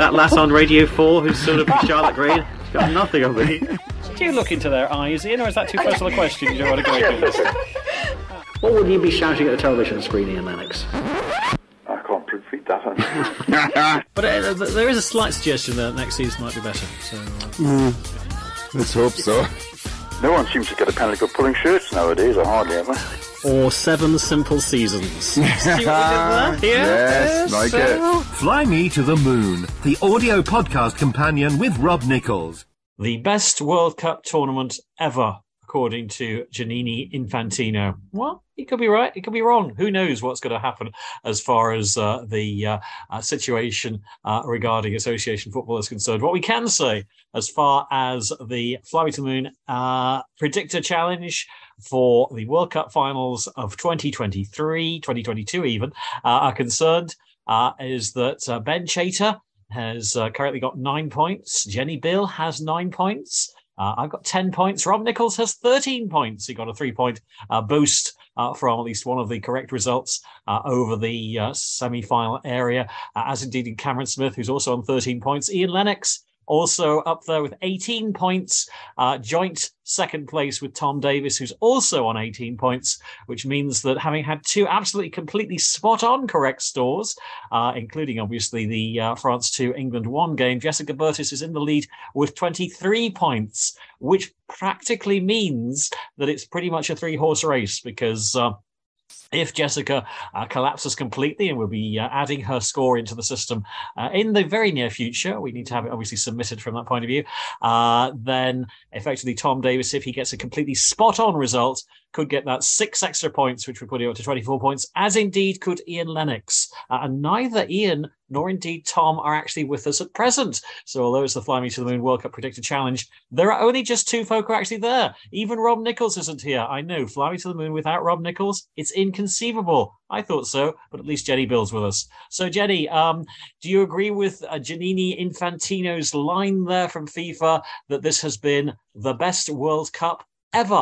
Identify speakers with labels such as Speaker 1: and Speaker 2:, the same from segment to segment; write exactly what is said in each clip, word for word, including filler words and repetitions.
Speaker 1: that lass on Radio four who's sort of Charlotte Green? She's got nothing on me.
Speaker 2: Do you look into their eyes, Ian, or is that too personal a question? You don't want to go into this?
Speaker 1: What would you be shouting at the television screen, Ian Lennox?
Speaker 3: I can't repeat that.
Speaker 2: But uh, there is a slight suggestion that next season might be better. So, uh...
Speaker 4: mm, let's hope so.
Speaker 3: No one seems to get a penalty for pulling shirts nowadays, or hardly ever.
Speaker 1: Or Seven Simple Seasons. See what we did there?
Speaker 4: Yes, yes, like so. It.
Speaker 5: Fly Me to the Moon, the audio podcast companion with Rob Nichols.
Speaker 2: The best World Cup tournament ever, according to Giannini Infantino. Well, he could be right, he could be wrong. Who knows what's going to happen as far as uh, the uh, uh, situation uh, regarding association football is concerned. What we can say as far as the Fly Me to the Moon uh, predictor challenge for the World Cup finals of twenty twenty-three, twenty twenty-two even, uh, are concerned uh, is that uh, Ben Chater has uh, currently got nine points. Jenny Bill has nine points. Uh, I've got ten points. Rob Nichols has thirteen points. He got a three-point uh, boost uh, from at least one of the correct results uh, over the uh, semi-final area, uh, as indeed did Cameron Smith, who's also on thirteen points. Ian Lennox also up there with eighteen points, uh, joint second place with Tom Davis, who's also on eighteen points, which means that having had two absolutely completely spot-on correct scores, uh, including obviously the uh, France two, England one game, Jessica Burtis is in the lead with twenty-three points, which practically means that it's pretty much a three-horse race because... Uh, If Jessica uh, collapses completely, and we'll be uh, adding her score into the system uh, in the very near future, we need to have it obviously submitted from that point of view, uh, then effectively Tom Davis, if he gets a completely spot-on result, could get that six extra points, which would put him up to twenty-four points, as indeed could Ian Lennox. Uh, and neither Ian nor indeed Tom are actually with us at present. So although it's the Fly Me to the Moon World Cup Predictor Challenge, there are only just two folk who are actually there. Even Rob Nichols isn't here. I know, Fly Me to the Moon without Rob Nichols, it's inconceivable. I thought so, but at least Jenny Bill's with us. So Jenny, um, do you agree with uh, Giannini Infantino's line there from FIFA that this has been the best World Cup ever?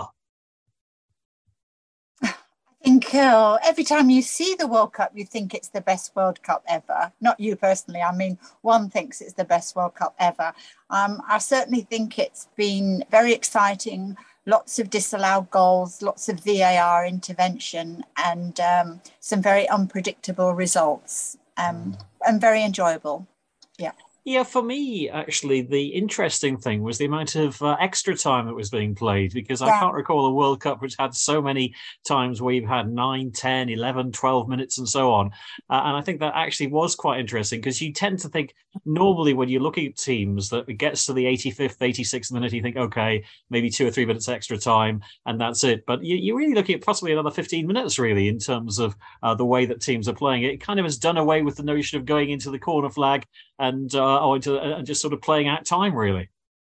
Speaker 6: I think uh, every time you see the World Cup, you think it's the best World Cup ever. Not you personally. I mean, one thinks it's the best World Cup ever. Um, I certainly think it's been very exciting. Lots of disallowed goals, lots of V A R intervention, and um, some very unpredictable results, um, and very enjoyable. Yeah.
Speaker 2: Yeah, for me, actually, the interesting thing was the amount of uh, extra time that was being played, because I
Speaker 6: yeah.
Speaker 2: can't recall a World Cup which had so many times where you've had nine, ten, eleven, twelve minutes and so on. Uh, and I think that actually was quite interesting, because you tend to think normally when you're looking at teams that it gets to the eighty-fifth, eighty-sixth minute, you think, OK, maybe two or three minutes extra time and that's it. But you, you're really looking at possibly another fifteen minutes, really, in terms of uh, the way that teams are playing. It kind of has done away with the notion of going into the corner flag and uh, or into, uh, just sort of playing out time, really.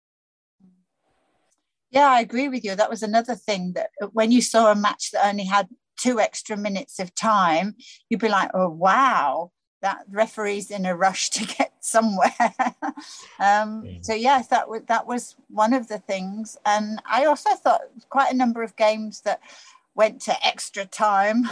Speaker 6: Yeah, I agree with you. That was another thing, that when you saw a match that only had two extra minutes of time, you'd be like, oh, wow, that referee's in a rush to get somewhere. um, yeah. So, yes, that was, that was one of the things. And I also thought quite a number of games that went to extra time.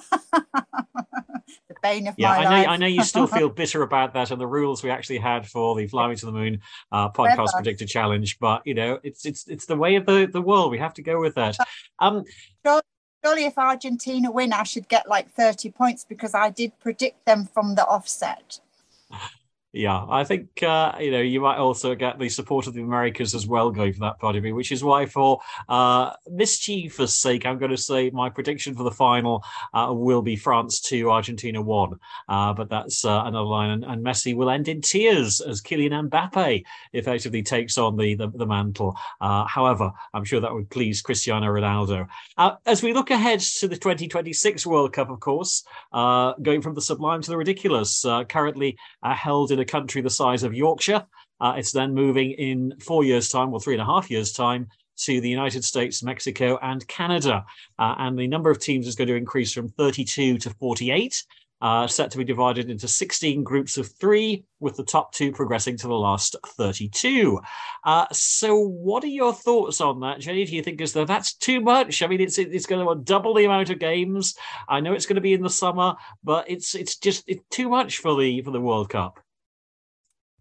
Speaker 6: The bane of
Speaker 2: yeah,
Speaker 6: my
Speaker 2: I know,
Speaker 6: life.
Speaker 2: I know you still feel bitter about that and the rules we actually had for the Fly Me to the Moon uh, podcast
Speaker 6: Forever.
Speaker 2: predictor challenge, but you know, it's it's it's the way of the, the world. We have to go with that. Um,
Speaker 6: Surely, if Argentina win, I should get like thirty points because I did predict them from the offset.
Speaker 2: Yeah, I think, uh, you know, you might also get the support of the Americas as well going for that part of it, which is why for uh, mischievous sake, I'm going to say my prediction for the final uh, will be France two, Argentina one. Uh, but that's uh, another line. And, and Messi will end in tears as Kylian Mbappe effectively takes on the, the, the mantle. Uh, however, I'm sure that would please Cristiano Ronaldo. Uh, as we look ahead to the twenty twenty-six World Cup, of course, uh, going from the sublime to the ridiculous, uh, currently uh, held in a country the size of Yorkshire. Uh, it's then moving in four years' time, or three and a half years' time, to the United States, Mexico, and Canada. Uh, and the number of teams is going to increase from thirty-two to forty-eight, uh, set to be divided into sixteen groups of three, with the top two progressing to the last thirty-two. Uh, so what are your thoughts on that, Jenny? Do you think is that that's too much? I mean, it's it's going to double the amount of games. I know it's going to be in the summer, but it's it's just it's too much for the for the World Cup.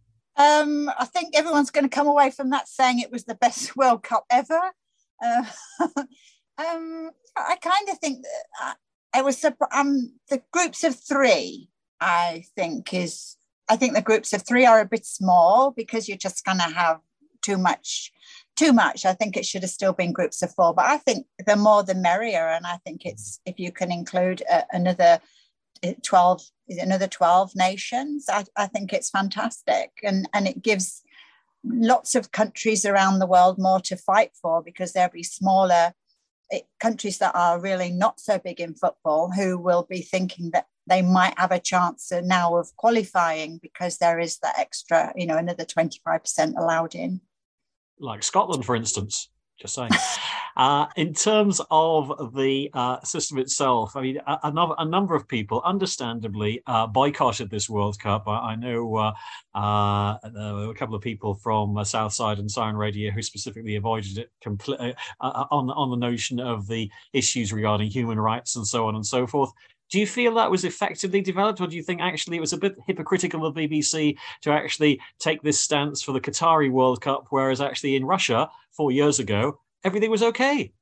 Speaker 6: Um, I think everyone's going to come away from that saying it was the best World Cup ever. Uh, um, I kind of think that I was um, the groups of three. I think is I think the groups of three are a bit small because you're just going to have too much. Too much. I think it should have still been groups of four, but I think the more the merrier. And I think it's if you can include uh, another twelve, another twelve nations. I, I think it's fantastic, and and it gives lots of countries around the world more to fight for because there'll be smaller it, countries that are really not so big in football who will be thinking that they might have a chance now of qualifying because there is that extra, you know, another twenty-five percent allowed in.
Speaker 2: Like Scotland, for instance, just saying. uh, in terms of the uh, system itself, I mean, a, a, number, a number of people, understandably, uh, boycotted this World Cup. I, I know uh, uh, there were a couple of people from uh, Southside and Siren Radio who specifically avoided it compl- uh, on, on the notion of the issues regarding human rights and so on and so forth. Do you feel that was effectively developed, or do you think actually it was a bit hypocritical of the B B C to actually take this stance for the Qatari World Cup, whereas actually in Russia four years ago, everything was okay?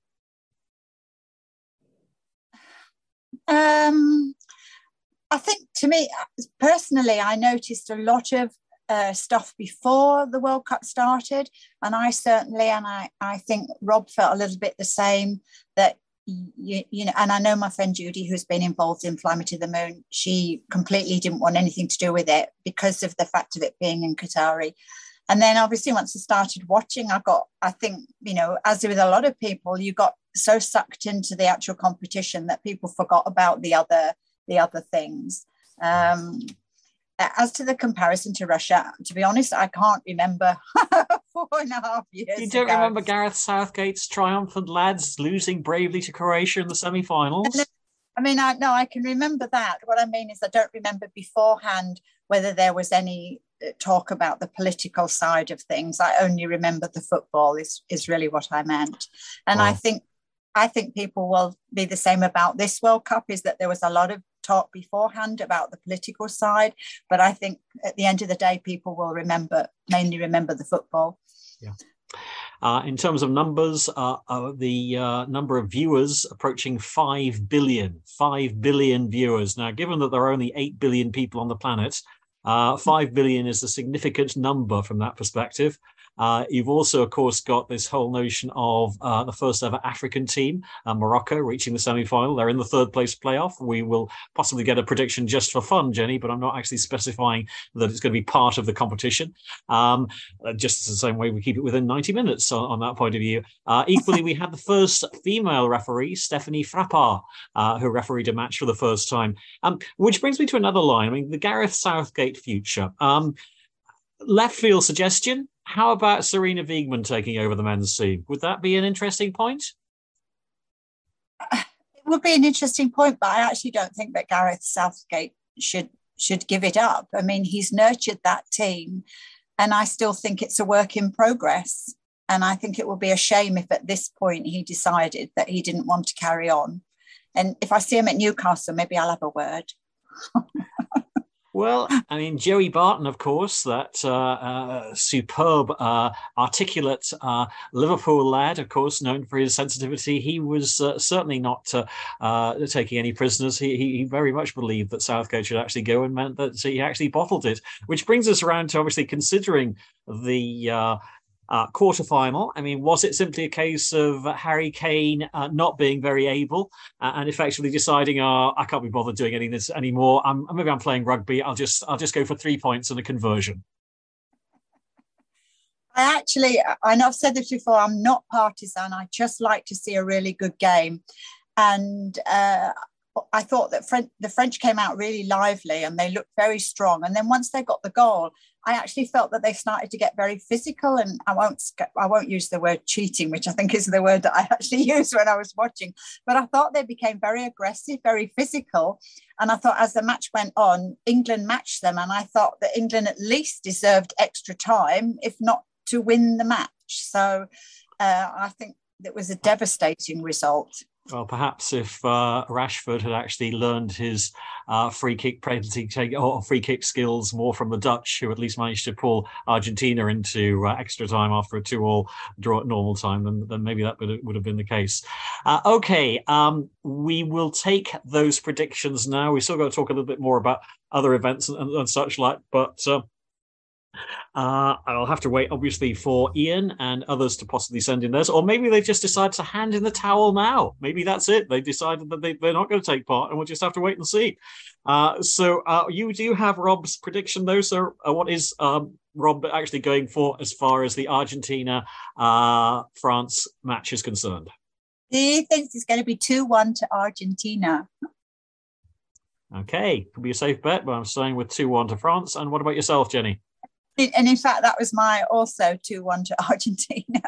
Speaker 6: Um, I think to me, personally, I noticed a lot of uh, stuff before the World Cup started. And I certainly, and I, I think Rob felt a little bit the same, that You, you know, and I know my friend Judy, who's been involved in Fly Me to the Moon, she completely didn't want anything to do with it because of the fact of it being in Qatari. And then obviously once I started watching, I got, I think, you know, as with a lot of people, you got so sucked into the actual competition that people forgot about the other, the other things. Um, as to the comparison to Russia, to be honest, I can't remember four and a half years
Speaker 2: You don't
Speaker 6: ago.
Speaker 2: remember Gareth Southgate's triumphant lads losing bravely to Croatia in the semi-finals?
Speaker 6: I mean, I no, I can remember that. What I mean is I don't remember beforehand whether there was any talk about the political side of things. I only remember the football is, is really what I meant. And
Speaker 2: Wow.
Speaker 6: I think I think people will be the same about this World Cup, is that there was a lot of talk beforehand about the political side, but I think at the end of the day, people will remember, mainly remember the football.
Speaker 2: Yeah. Uh, in terms of numbers, uh, uh, the uh, number of viewers approaching five billion, five billion viewers. Now, given that there are only eight billion people on the planet, uh, five billion is a significant number from that perspective. Uh, you've also, of course, got this whole notion of uh, the first ever African team, uh, Morocco, reaching the semi-final. They're in the third place playoff. We will possibly get a prediction just for fun, Jenny, but I'm not actually specifying that it's going to be part of the competition. Um, just the same way we keep it within ninety minutes on, on that point of view. Uh, equally, we had the first female referee, Stephanie Frappart, uh, who refereed a match for the first time. Um, which brings me to another line. I mean, the Gareth Southgate future. Um, left field suggestion. How about Serena Wiegmann taking over the men's team? Would that be an interesting point?
Speaker 6: It would be an interesting point, but I actually don't think that Gareth Southgate should should give it up. I mean, he's nurtured that team, and I still think it's a work in progress. And I think it would be a shame if at this point he decided that he didn't want to carry on. And if I see him at Newcastle, maybe I'll have a word.
Speaker 2: Well, I mean, Joey Barton, of course, that uh, uh, superb, uh, articulate uh, Liverpool lad, of course, known for his sensitivity. He was uh, certainly not uh, uh, taking any prisoners. He, he very much believed that Southgate should actually go, and meant that he actually bottled it, which brings us around to obviously considering the uh, Uh, quarterfinal. I mean, was it simply a case of Harry Kane uh, not being very able uh, and effectively deciding, "Oh, I can't be bothered doing any of this anymore. I'm maybe I'm playing rugby. I'll just I'll just go for three points and a conversion."
Speaker 6: I actually, I know I've said this before, I'm not partisan. I just like to see a really good game. And uh, I thought that French, the French came out really lively and they looked very strong. And then once they got the goal, I actually felt that they started to get very physical, and I won't I won't use the word cheating, which I think is the word that I actually used when I was watching. But I thought they became very aggressive, very physical. And I thought as the match went on, England matched them. And I thought that England at least deserved extra time, if not to win the match. So uh, I think it was a devastating result
Speaker 2: Well, perhaps if uh, Rashford had actually learned his uh, free kick penalty take or free kick skills more from the Dutch, who at least managed to pull Argentina into uh, extra time after a two-all draw at normal time, then, then maybe that would, would have been the case. Uh, okay, um, we will take those predictions now. We still got to talk a little bit more about other events and, and, and such like, but. Uh, Uh, I'll have to wait, obviously, for Ian and others to possibly send in theirs. Or maybe they just decide to hand in the towel now. Maybe that's it. They decided that they, they're not going to take part and we'll just have to wait and see. Uh, so uh, you do have Rob's prediction, though. So uh, what is um, Rob actually going for as far as the Argentina-France uh, match is concerned?
Speaker 6: He thinks it's going to be two one to Argentina.
Speaker 2: Okay, could be a safe bet, but I'm staying with two one to France. And what about yourself, Jenny?
Speaker 6: And in fact, that was my also two one to Argentina.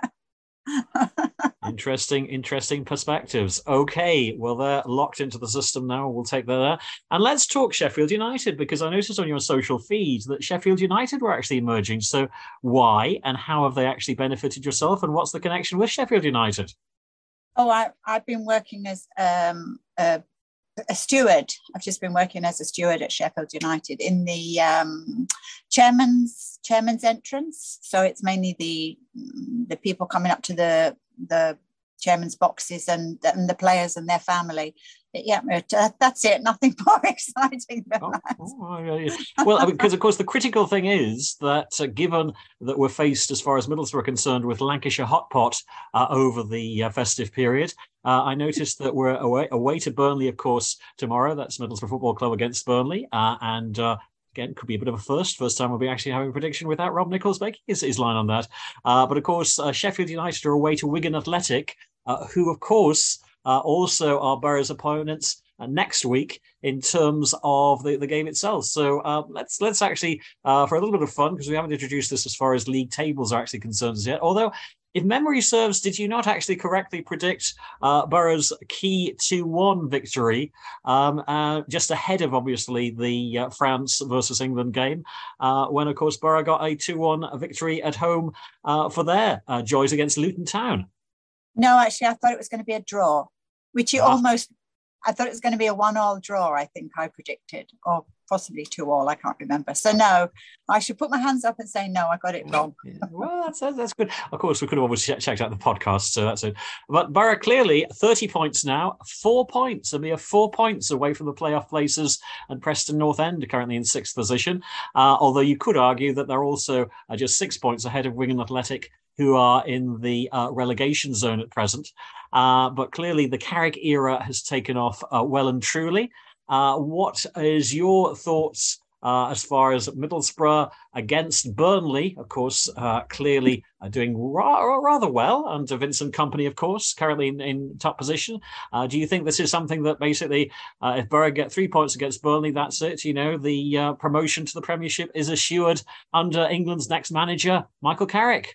Speaker 2: Interesting, interesting perspectives. Okay, well, they're locked into the system now. We'll take that there. And let's talk Sheffield United, because I noticed on your social feed that Sheffield United were actually emerging. So why and how have they actually benefited yourself? And what's the connection with Sheffield United?
Speaker 6: Oh, I, I've been working as um, a a steward. I've just been working as a steward at Sheffield United in the um, chairman's chairman's entrance. So it's mainly the the people coming up to the the chairman's boxes and, and the players and their family. Yeah, that's it. Nothing more exciting than
Speaker 2: oh,
Speaker 6: that.
Speaker 2: Oh, yeah, yeah. Well, I mean, because of course the critical thing is that uh, given that we're faced, as far as Middlesbrough are concerned, with Lancashire Hot Pot uh, over the uh, festive period, uh, I noticed that we're away, away to Burnley, of course, tomorrow. That's Middlesbrough Football Club against Burnley, uh, and. Uh, Again, could be a bit of a first. First time we'll be actually having a prediction without Rob Nichols making his, his line on that. Uh, but of course, uh, Sheffield United are away to Wigan Athletic, uh, who, of course, uh, also are Borough's opponents uh, next week in terms of the, the game itself. So uh, let's let's actually, uh, for a little bit of fun, because we haven't introduced this as far as league tables are actually concerned as yet, although if memory serves, did you not actually correctly predict uh, Borough's key two one victory, um, uh, just ahead of, obviously, the uh, France versus England game, uh, when, of course, Borough got a two one victory at home uh, for their uh, joys against Luton Town?
Speaker 6: No, actually, I thought it was going to be a draw, which it
Speaker 2: Ah.
Speaker 6: almost... I thought it was going to be a one-all draw, I think I predicted, or possibly two-all, I can't remember. So, no, I should put my hands up and say, no, I got it wrong.
Speaker 2: Yeah. Well, that's that's good. Of course, we could have always checked out the podcast, so that's it. But Borough clearly thirty points now, four points, a mere four points away from the playoff places, and Preston North End are currently in sixth position. Uh, although you could argue that they're also uh, just six points ahead of Wigan Athletic, who are in the uh, relegation zone at present. Uh, but clearly the Carrick era has taken off uh, well and truly. Uh, what is your thoughts uh, as far as Middlesbrough against Burnley? Of course, uh, clearly uh, doing ra- rather well under Vincent Kompany, of course, currently in, in top position. Uh, do you think this is something that basically, uh, if Borough get three points against Burnley, that's it? You know, the uh, promotion to the Premiership is assured under England's next manager, Michael Carrick?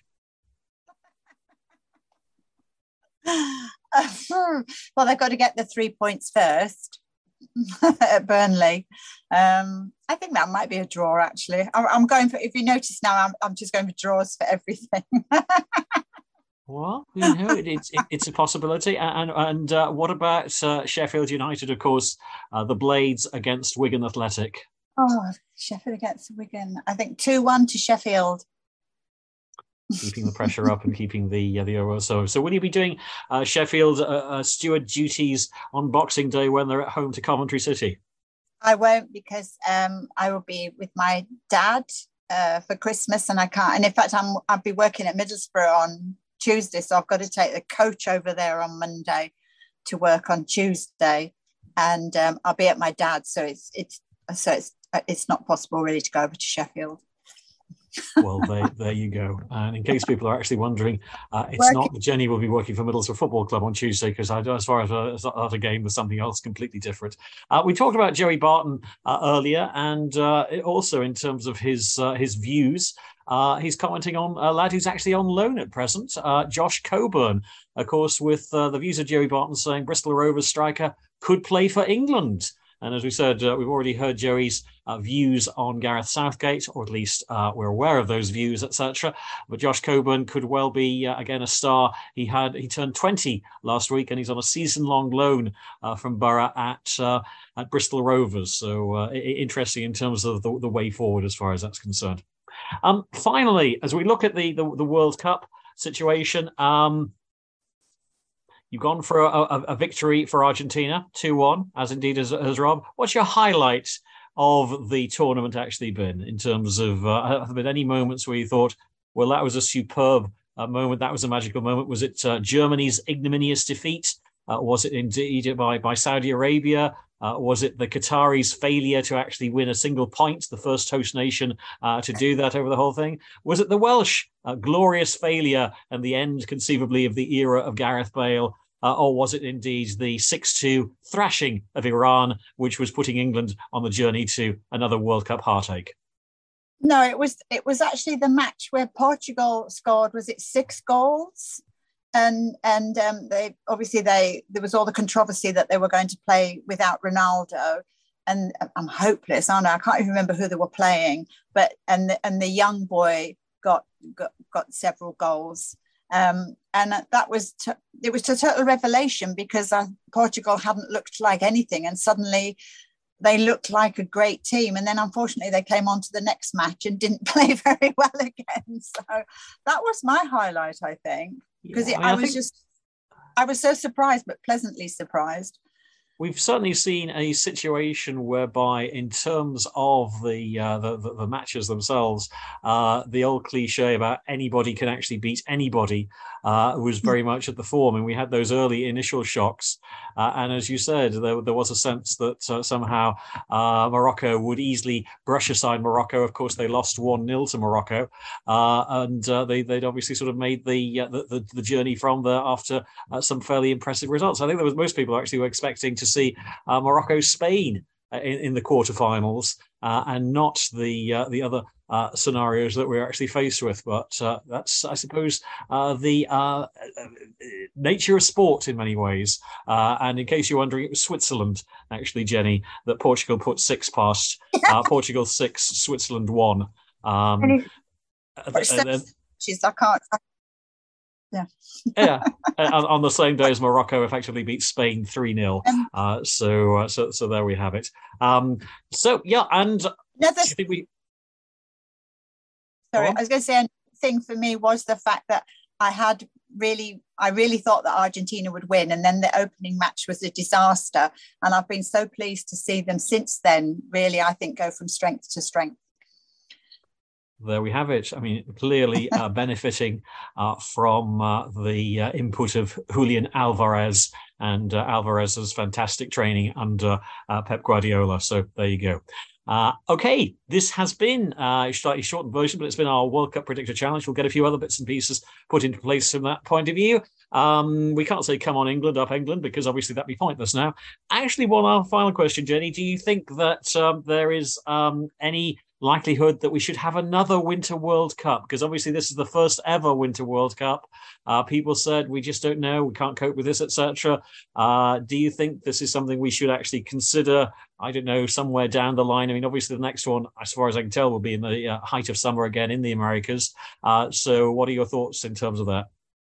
Speaker 6: Well, they've got to get the three points first at Burnley. Um, I think that might be a draw, actually. I'm, I'm going for, if you notice now, I'm, I'm just going for draws for everything.
Speaker 2: Well, you know, it, it's it, it's a possibility. And and uh, what about uh, Sheffield United, of course, uh, the Blades against Wigan Athletic?
Speaker 6: Oh, Sheffield against Wigan. I think two one to Sheffield.
Speaker 2: Keeping the pressure up and keeping the uh, the overall. So, so will you be doing uh, Sheffield uh, uh, steward duties on Boxing Day when they're at home to Coventry City?
Speaker 6: I won't, because um, I will be with my dad uh, for Christmas, and I can't. And in fact, I'm I'll be working at Middlesbrough on Tuesday, so I've got to take the coach over there on Monday to work on Tuesday, and um, I'll be at my dad's. So it's it's so it's it's not possible really to go over to Sheffield.
Speaker 2: Well, there, there you go. And in case people are actually wondering, uh, it's working. Not that Jenny will be working for Middlesbrough Football Club on Tuesday, because as far as a, as a game, there's something else completely different. Uh, we talked about Joey Barton uh, earlier, and uh, also in terms of his uh, his views. Uh, he's commenting on a lad who's actually on loan at present, uh, Josh Coburn, of course, with uh, the views of Joey Barton saying Bristol Rovers striker could play for England. And as we said, uh, we've already heard Joey's uh, views on Gareth Southgate, or at least uh, we're aware of those views, et cetera. But Josh Coburn could well be, uh, again, a star. He had he turned twenty last week, and he's on a season-long loan uh, from Borough at uh, at Bristol Rovers. So uh, interesting in terms of the, the way forward as far as that's concerned. Um, finally, as we look at the, the, the World Cup situation, um, you've gone for a, a, a victory for Argentina, two one, as indeed as, as Rob. What's your highlight of the tournament actually been in terms of, uh, have there been any moments where you thought, well, that was a superb uh, moment, that was a magical moment? Was it uh, Germany's ignominious defeat? Uh, was it indeed by, by Saudi Arabia? Uh, was it the Qataris' failure to actually win a single point, the first host nation uh, to do that over the whole thing? Was it the Welsh uh, glorious failure and the end, conceivably, of the era of Gareth Bale? Uh, or was it indeed the six two thrashing of Iran, which was putting England on the journey to another World Cup heartache?
Speaker 6: No, it was it was actually the match where Portugal scored, was it six goals? And and um, they obviously they there was all the controversy that they were going to play without Ronaldo, and I'm hopeless, aren't I? I can't even remember who they were playing, but and the, and the young boy got got, got several goals, um, and that was t- it was a total revelation because uh, Portugal hadn't looked like anything, and suddenly they looked like a great team, and then unfortunately they came on to the next match and didn't play very well again. So that was my highlight, I think. Because yeah, I, mean, I, I was just, I was so surprised, but pleasantly surprised.
Speaker 2: We've certainly seen a situation whereby, in terms of the uh, the, the, the matches themselves, uh, the old cliche about anybody can actually beat anybody uh, was very much at the form. And we had those early initial shocks. Uh, and as you said, there, there was a sense that uh, somehow uh, Morocco would easily brush aside Morocco. Of course, they lost one nil to Morocco. Uh, and uh, they, they'd obviously sort of made the, uh, the, the, the journey from there after uh, some fairly impressive results. I think there was most people actually were expecting to see uh, Morocco Spain in, in the quarterfinals uh, and not the uh, the other uh, scenarios that we're actually faced with. But uh, that's, I suppose, uh, the uh, nature of sport in many ways. Uh, and in case you're wondering, it was Switzerland, actually, Jenny, that Portugal put six past. Uh, Portugal six, Switzerland one. Um,
Speaker 6: and it, and, and, she's, I can't. I Yeah.
Speaker 2: yeah, on, on the same day as Morocco effectively beat Spain three nil. Uh, so, uh, so, so there we have it. Um, so yeah, and
Speaker 6: another,
Speaker 2: I think we.
Speaker 6: Sorry, I was going to say another thing for me was the fact that I had really, I really thought that Argentina would win, and then the opening match was a disaster. And I've been so pleased to see them since then. Really, I think go from strength to strength.
Speaker 2: There we have it. I mean, clearly uh, benefiting uh, from uh, the uh, input of Julian Alvarez and uh, Alvarez's fantastic training under uh, Pep Guardiola. So there you go. Uh, okay, this has been uh, a slightly shortened version, but it's been our World Cup Predictor Challenge. We'll get a few other bits and pieces put into place from that point of view. Um, we can't say come on England, up England, because obviously that'd be pointless now. Actually, one final question, Jenny. Do you think that um, there is um, any likelihood that we should have another Winter World Cup? Because obviously this is the first ever Winter World Cup. Uh, people said, we just don't know, we can't cope with this, et cetera. Uh, do you think this is something we should actually consider, I don't know, somewhere down the line? I mean, obviously the next one, as far as I can tell, will be in the uh, height of summer again in the Americas. Uh, so what are your thoughts in terms of that?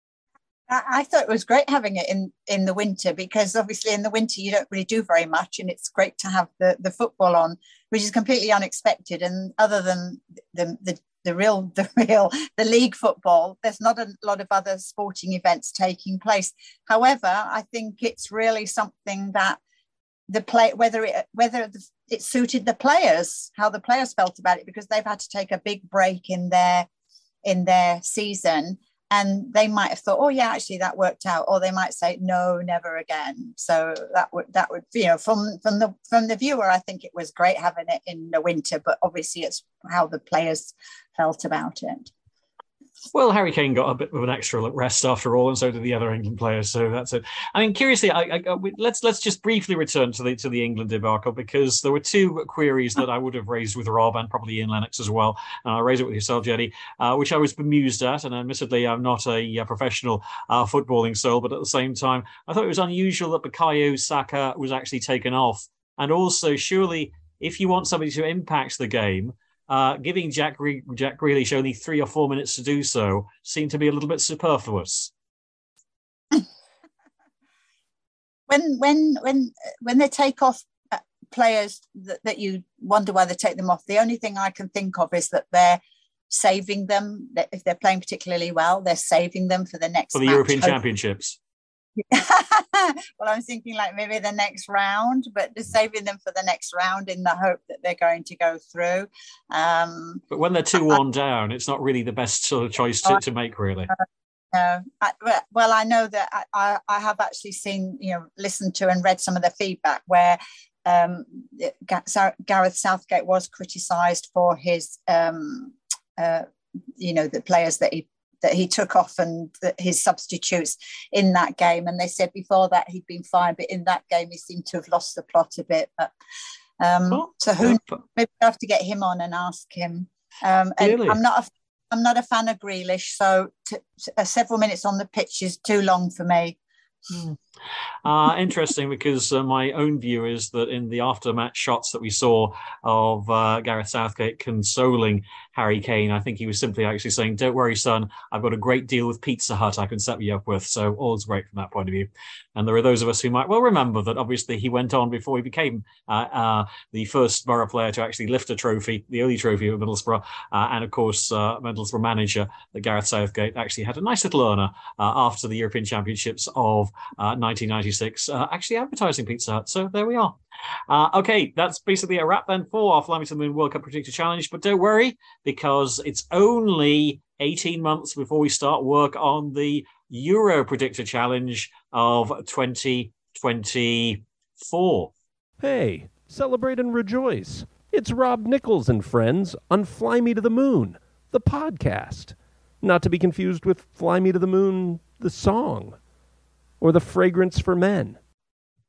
Speaker 6: I thought it was great having it in, in the winter, because obviously in the winter you don't really do very much, and it's great to have the, the football on, which is completely unexpected. And other than the, the the real the real the league football, there's not a lot of other sporting events taking place. However, I think it's really something that the play whether it whether it suited the players, how the players felt about it, because they've had to take a big break in their in their season. And they might have thought, oh yeah, actually that worked out, or they might say, no, never again. So that would that would you know from from the from the viewer, I think it was great having it in the winter, but obviously it's how the players felt about it.
Speaker 2: Well, Harry Kane got a bit of an extra rest after all, and so did the other England players. So that's it. I mean, curiously, I, I, I, let's let's just briefly return to the to the England debacle, because there were two queries that I would have raised with Rob and probably Ian Lennox as well. And I'll raise it with yourself, Jenny, uh, which I was bemused at. And admittedly, I'm not a, a professional uh, footballing soul, but at the same time, I thought it was unusual that Bukayo Saka was actually taken off And also, surely, if you want somebody to impact the game, uh, giving Jack, Gre- Jack Grealish only three or four minutes to do so seemed to be a little bit superfluous.
Speaker 6: when when when when they take off players that, that you wonder why they take them off, the only thing I can think of is that they're saving them. That if they're playing particularly well, they're saving them for the next
Speaker 2: for the
Speaker 6: match.
Speaker 2: European Championships.
Speaker 6: Well, I'm thinking like maybe the next round, but just saving them for the next round in the hope that they're going to go through. Um,
Speaker 2: but when they're two one down, it's not really the best sort of choice to, to make, really.
Speaker 6: No, I, well, I know that I, I, I have actually seen, you know, listened to and read some of the feedback where um, Gareth Southgate was criticised for his, um, uh, you know, the players that he that he took off and the, his substitutes in that game. And they said before that he'd been fine, but in that game he seemed to have lost the plot a bit. But um, oh, so who? Oh. Maybe I have to get him on and ask him. Um, and really? I'm not a I'm not a fan of Grealish, so t- t- uh, several minutes on the pitch is too long for me.
Speaker 2: Hmm. Uh, interesting, because uh, my own view is that in the after-match shots that we saw of uh, Gareth Southgate consoling Harry Kane, I think he was simply actually saying, don't worry, son, I've got a great deal with Pizza Hut I can set you up with. So all's great from that point of view. And there are those of us who might well remember that obviously he went on before he became uh, uh, the first Borough player to actually lift a trophy, the only trophy of Middlesbrough. Uh, and of course, uh, Middlesbrough manager, that Gareth Southgate, actually had a nice little earner uh, after the European Championships of uh, nineteen ninety-six, uh, actually advertising Pizza Hut. So there we are. Uh, okay, that's basically a wrap then for our Fly Me to the Moon World Cup Predictor Challenge. But don't worry, because it's only eighteen months before we start work on the Euro Predictor Challenge of twenty twenty-four.
Speaker 7: Hey, celebrate and rejoice. It's Rob Nichols and friends on Fly Me to the Moon, the podcast. Not to be confused with Fly Me to the Moon, the song, or the Fragrance for Men.